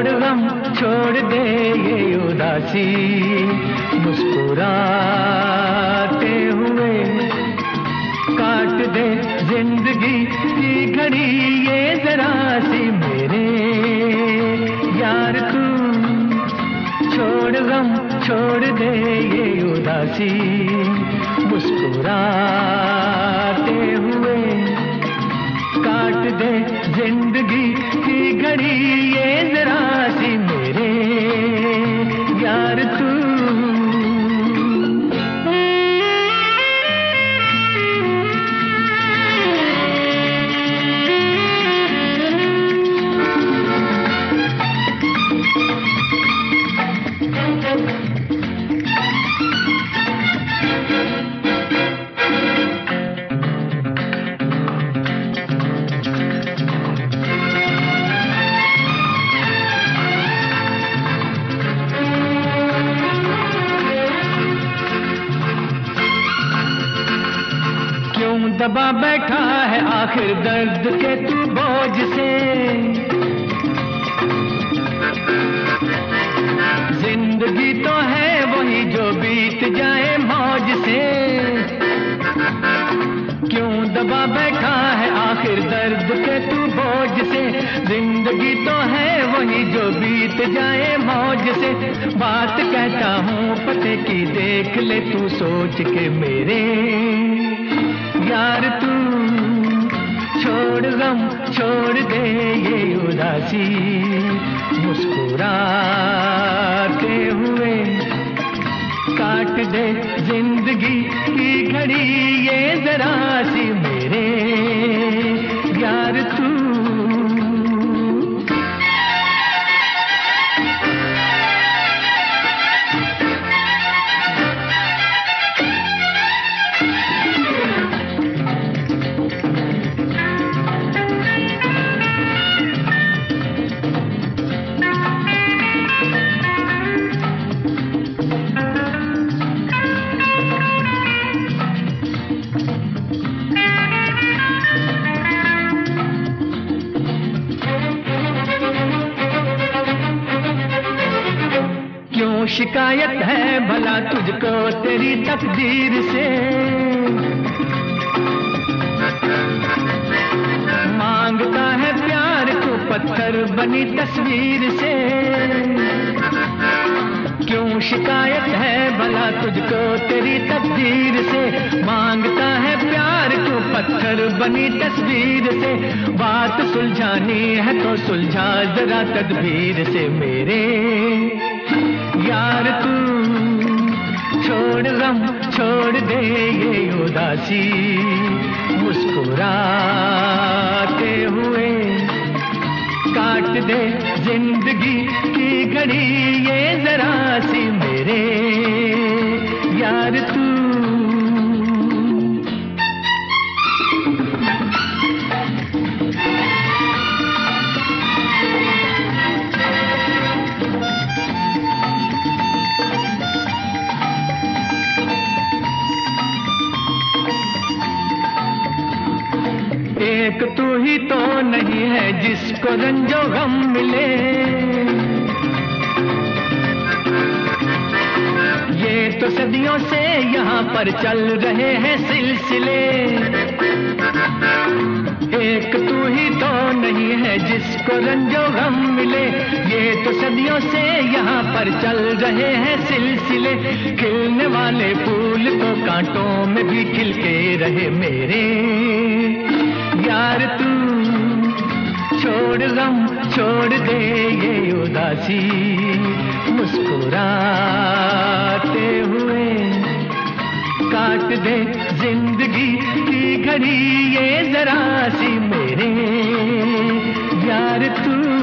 छोड़ गम छोड़ दे ये उदासी, मुस्कुराते हुए काट दे जिंदगी की घड़ी ये जरा सी मेरे यार तू। छोड़ गम छोड़ दे ये उदासी, मुस्कुराते हुए काट दे जिंदगी की घड़ी ये जरा सी मेरे यार तू। दबा बैठा है आखिर दर्द के तू बोझ से, जिंदगी तो है वही जो बीत जाए मौज से। क्यों दबा बैठा है आखिर दर्द के तू बोझ से, जिंदगी तो है वही जो बीत जाए मौज से। बात कहता हूँ पते की देख ले तू सोच के मेरे यार तू। छोड़ गम छोड़ दे ये उदासी, मुस्कुराते हुए काट दे जिंदगी की घड़ी ये जरा सी मेरे यार तू। शिकायत है भला तुझको तेरी तकदीर से, मांगता है प्यार को पत्थर बनी तस्वीर से। क्यों शिकायत है भला तुझको तेरी तकदीर से, मांगता है प्यार को पत्थर बनी तस्वीर से। बात सुलझानी है तो सुलझा जरा तदबीर से मेरे यार तू। छोड़ गम छोड़ दे ये उदासी, मुस्कुराते हुए काट दे जिंदगी की घड़ी ये जरा सी मेरे यार तू। एक तू ही तो नहीं है जिसको रंजो गम मिले, ये तो सदियों से यहाँ पर चल रहे हैं सिलसिले। एक तू ही तो नहीं है जिसको रंजो गम मिले, ये तो सदियों से यहाँ पर चल रहे हैं सिलसिले। खिलने वाले फूल तो कांटों में भी खिलके रहे मेरे यार तू। छोड़ गम छोड़ दे ये उदासी, मुस्कुराते हुए काट दे जिंदगी की घड़ी ये जरा सी मेरे यार तू।